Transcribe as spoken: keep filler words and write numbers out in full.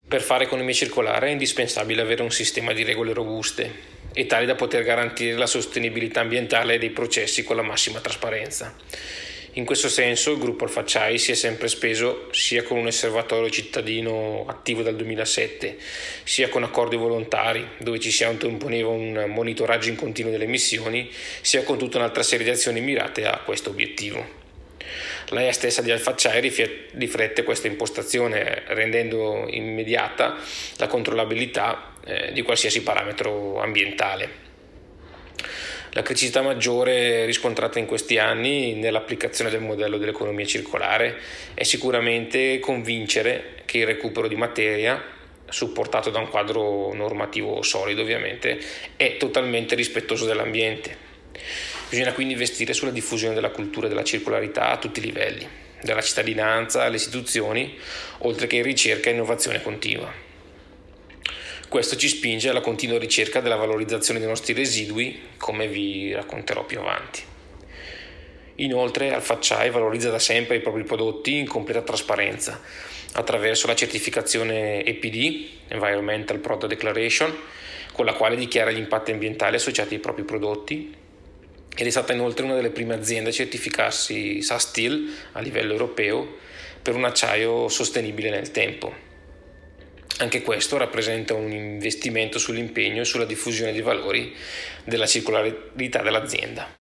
Per fare economia circolare è indispensabile avere un sistema di regole robuste e tali da poter garantire la sostenibilità ambientale dei processi con la massima trasparenza. In questo senso il gruppo Alfacciai si è sempre speso sia con un osservatorio cittadino attivo dal duemilasette, sia con accordi volontari dove ci si autoimponeva un monitoraggio in continuo delle emissioni, sia con tutta un'altra serie di azioni mirate a questo obiettivo. L'A I A stessa di Alfacciai riflette questa impostazione, rendendo immediata la controllabilità eh, di qualsiasi parametro ambientale. La criticità maggiore riscontrata in questi anni nell'applicazione del modello dell'economia circolare è sicuramente convincere che il recupero di materia, supportato da un quadro normativo solido ovviamente, è totalmente rispettoso dell'ambiente. Bisogna quindi investire sulla diffusione della cultura della circolarità a tutti i livelli, dalla cittadinanza alle istituzioni, oltre che in ricerca e innovazione continua. Questo ci spinge alla continua ricerca della valorizzazione dei nostri residui, come vi racconterò più avanti. Inoltre Alfacciai valorizza da sempre i propri prodotti in completa trasparenza, attraverso la certificazione E P D, Environmental Product Declaration, con la quale dichiara gli impatti ambientali associati ai propri prodotti, ed è stata inoltre una delle prime aziende a certificarsi S A Steel a livello europeo per un acciaio sostenibile nel tempo. Anche questo rappresenta un investimento sull'impegno e sulla diffusione dei valori della circolarità dell'azienda.